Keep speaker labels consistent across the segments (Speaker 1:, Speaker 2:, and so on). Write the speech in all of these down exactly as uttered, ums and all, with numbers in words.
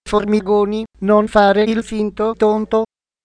Speaker 1: Formigoni, non fare il finto tonto.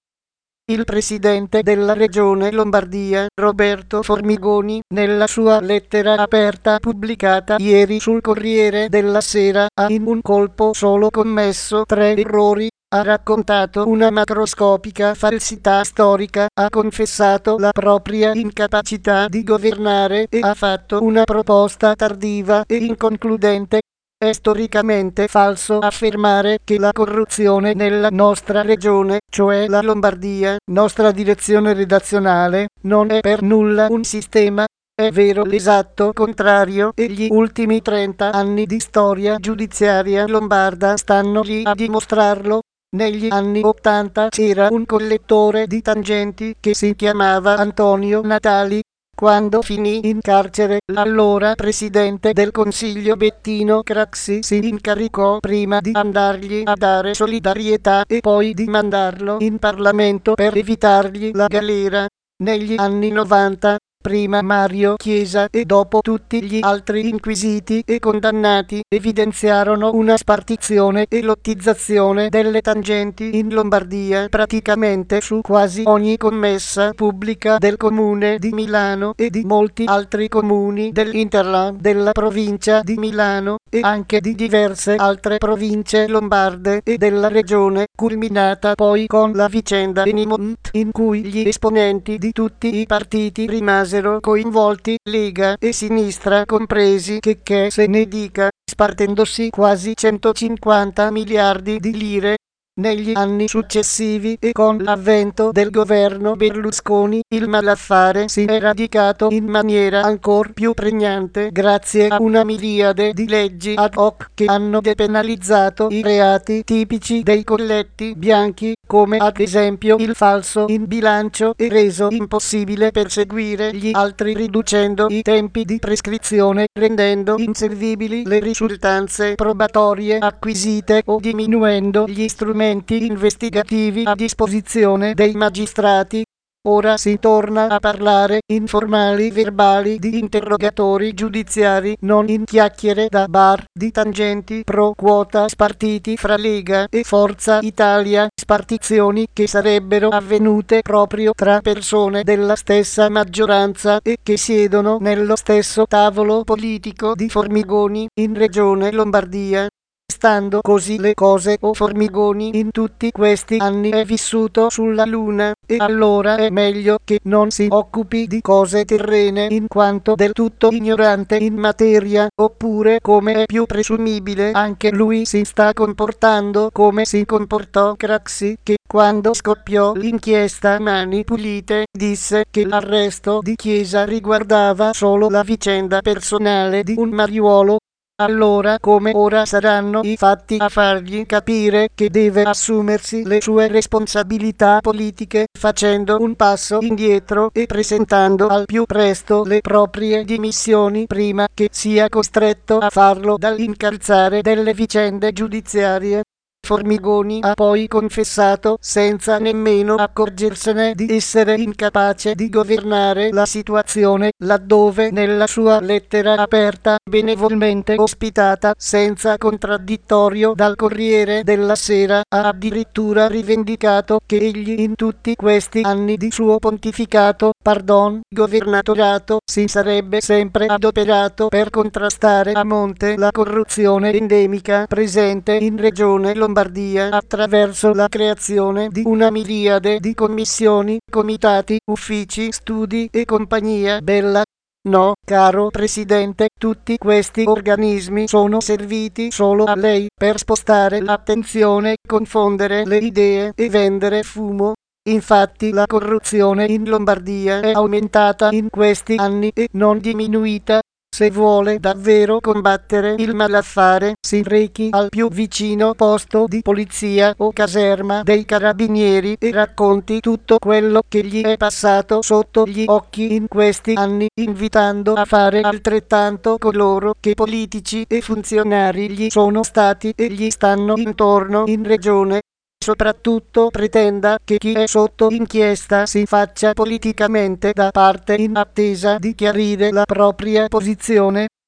Speaker 1: Il presidente della regione Lombardia, Roberto Formigoni, nella sua lettera aperta pubblicata ieri sul Corriere della Sera, ha in un colpo solo commesso tre errori. Ha raccontato una macroscopica falsità storica, ha confessato la propria incapacità di governare e ha fatto una proposta tardiva e inconcludente. È storicamente falso affermare che la corruzione nella nostra regione, cioè la Lombardia, nostra direzione redazionale, non è per nulla un sistema. È vero l'esatto contrario e gli ultimi trenta anni di storia giudiziaria lombarda stanno lì a dimostrarlo. Negli anni ottanta c'era un collettore di tangenti che si chiamava Antonio Natali. Quando finì in carcere, l'allora presidente del Consiglio Bettino Craxi si incaricò prima di andargli a dare solidarietà e poi di mandarlo in Parlamento per evitargli la galera. Negli anni novanta, prima Mario Chiesa e dopo tutti gli altri inquisiti e condannati, evidenziarono una spartizione e lottizzazione delle tangenti in Lombardia praticamente su quasi ogni commessa pubblica del comune di Milano e di molti altri comuni dell'Interland della provincia di Milano e anche di diverse altre province lombarde e della regione, culminata poi con la vicenda Enimont, in cui gli esponenti di tutti i partiti rimasero coinvolti, Lega e Sinistra compresi, che che se ne dica, spartendosi quasi centocinquanta miliardi di lire. Negli anni successivi e con l'avvento del governo Berlusconi, il malaffare si è radicato in maniera ancor più pregnante grazie a una miriade di leggi ad hoc che hanno depenalizzato i reati tipici dei colletti bianchi, come ad esempio il falso in bilancio, e reso impossibile perseguire gli altri riducendo i tempi di prescrizione, rendendo inservibili le risultanze probatorie acquisite o diminuendo gli strumenti investigativi a disposizione dei magistrati. Ora si torna a parlare in formali verbali di interrogatori giudiziari, non in chiacchiere da bar, di tangenti pro quota spartiti fra Lega e Forza Italia, spartizioni che sarebbero avvenute proprio tra persone della stessa maggioranza e che siedono nello stesso tavolo politico di Formigoni in Regione Lombardia. Stando così le cose, o Formigoni in tutti questi anni è vissuto sulla luna, e allora è meglio che non si occupi di cose terrene in quanto del tutto ignorante in materia, oppure, come è più presumibile, anche lui si sta comportando come si comportò Craxi, che quando scoppiò l'inchiesta Mani Pulite disse che l'arresto di Chiesa riguardava solo la vicenda personale di un mariuolo. Allora come ora saranno i fatti a fargli capire che deve assumersi le sue responsabilità politiche, facendo un passo indietro e presentando al più presto le proprie dimissioni prima che sia costretto a farlo dall'incalzare delle vicende giudiziarie. Formigoni ha poi confessato, senza nemmeno accorgersene, di essere incapace di governare la situazione, laddove nella sua lettera aperta, benevolmente ospitata senza contraddittorio dal Corriere della Sera, ha addirittura rivendicato che egli in tutti questi anni di suo pontificato, pardon, governatorato, si sarebbe sempre adoperato per contrastare a monte la corruzione endemica presente in Regione Lombardia attraverso la creazione di una miriade di commissioni, comitati, uffici, studi e compagnia bella. No, caro Presidente, tutti questi organismi sono serviti solo a lei per spostare l'attenzione, confondere le idee e vendere fumo. Infatti la corruzione in Lombardia è aumentata in questi anni e non diminuita. Se vuole davvero combattere il malaffare, si rechi al più vicino posto di polizia o caserma dei carabinieri e racconti tutto quello che gli è passato sotto gli occhi in questi anni, invitando a fare altrettanto coloro che politici e funzionari gli sono stati e gli stanno intorno in regione. Soprattutto pretenda che chi è sotto inchiesta si faccia politicamente da parte in attesa di chiarire la propria posizione.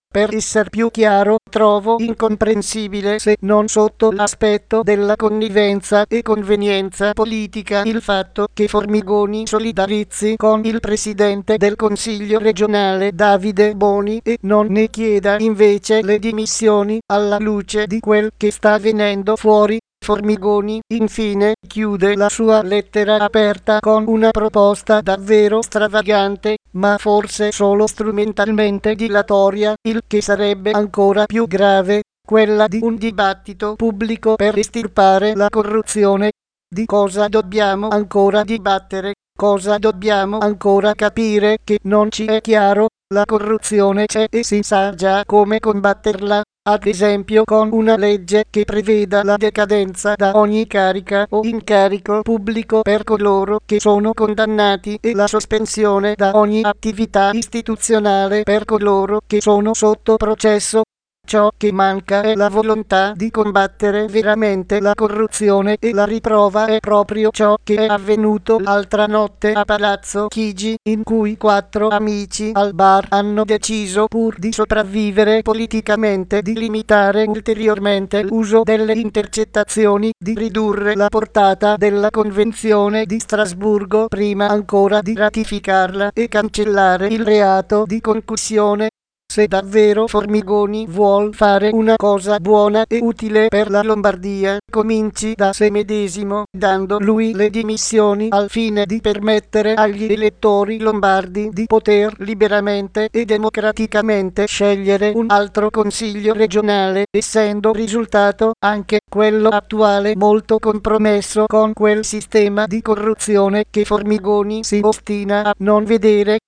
Speaker 1: Per essere più chiaro, trovo incomprensibile, se non sotto l'aspetto della connivenza e convenienza politica, il fatto che Formigoni solidarizzi con il presidente del Consiglio regionale Davide Boni e non ne chieda invece le dimissioni alla luce di quel che sta avvenendo fuori. Formigoni, infine, chiude la sua lettera aperta con una proposta davvero stravagante, ma forse solo strumentalmente dilatoria, il che sarebbe ancora più grave, quella di un dibattito pubblico per estirpare la corruzione. Di cosa dobbiamo ancora dibattere? Cosa dobbiamo ancora capire che non ci è chiaro? La corruzione c'è e si sa già come combatterla. Ad esempio con una legge che preveda la decadenza da ogni carica o incarico pubblico per coloro che sono condannati e la sospensione da ogni attività istituzionale per coloro che sono sotto processo. Ciò che manca è la volontà di combattere veramente la corruzione e la riprova è proprio ciò che è avvenuto l'altra notte a Palazzo Chigi, in cui quattro amici al bar hanno deciso, pur di sopravvivere politicamente, di limitare ulteriormente l'uso delle intercettazioni, di ridurre la portata della Convenzione di Strasburgo prima ancora di ratificarla e cancellare il reato di concussione. Se davvero Formigoni vuol fare una cosa buona e utile per la Lombardia, cominci da se medesimo, dando lui le dimissioni al fine di permettere agli elettori lombardi di poter liberamente e democraticamente scegliere un altro consiglio regionale, essendo risultato anche quello attuale molto compromesso con quel sistema di corruzione che Formigoni si ostina a non vedere.